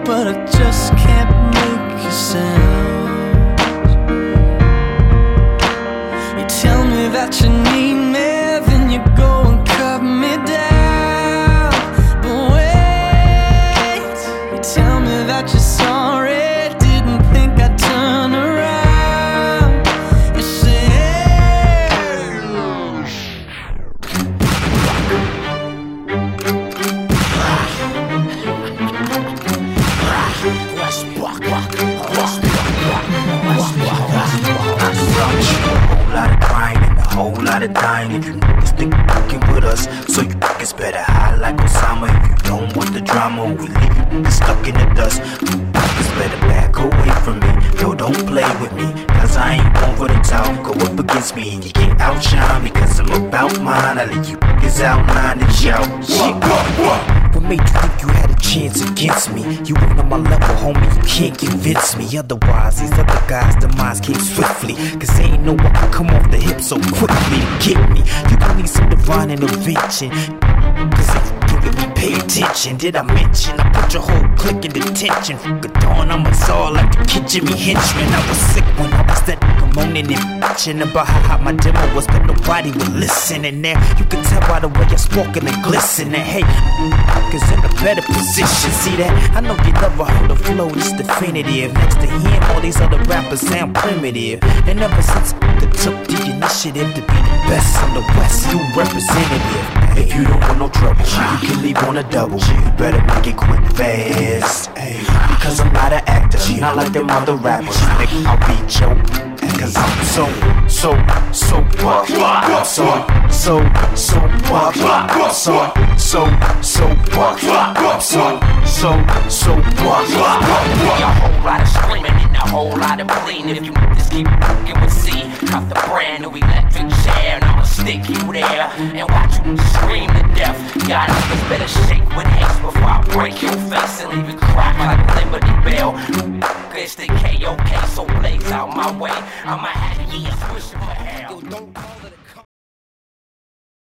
but I just can't make a sound. You tell me that you need me, then you go and cut me down. But wait, you tell me that you're sorry, didn't think I'd turn around. You say whole lot of dying. If you niggas think you fucking with us, so you niggas better hide like Osama. If you don't want the drama, we leave you niggas stuck in the dust. You niggas better back away from me. Yo, don't play with me, cause I ain't one for the talk. Go up against me and you can't outshine me, cause I'm about mine. I let you niggas outline and shout. What made you think you had a chance against me? You ain't on my level, homie, you can't convince me. Otherwise, these other guys' demise came swiftly, cause they ain't know I can come off the hip so quickly to get me. You gon' need some divine intervention, cause if you giving me pay attention. Did I mention I put your whole clique in detention? Fuck a dawn, I'm a czar like the kitchen me henchman. I was sick when I was that nigga moaning and bitching about how hot my demo was, but nobody would listen. And there, you can tell by the way I spoke and glisten. And hey, cause in a better position, see that? I know you never heard a flow this definitive. Next to him, all these other rappers sound primitive. And ever since I took the initiative to be the best on the West, you representative. If you don't want no trouble, you can leave on a double. You better make it quick fast, because I'm not an actor, not like them other rappers. Nigga, I'll beat you, cause I'm so buck. I'm so buck. I'm so buck. I'm so buck. A whole lot of screaming and a whole lot of bleeding. If you just keep fucking with C, cut the brand new electric chair, and I'ma stick you there and watch you scream to death. Y'all niggas better shake with haste before I break your face and leave it crack like a Liberty Bell. It's the KOK, so blaze out my way. I'ma have years wishing for hell.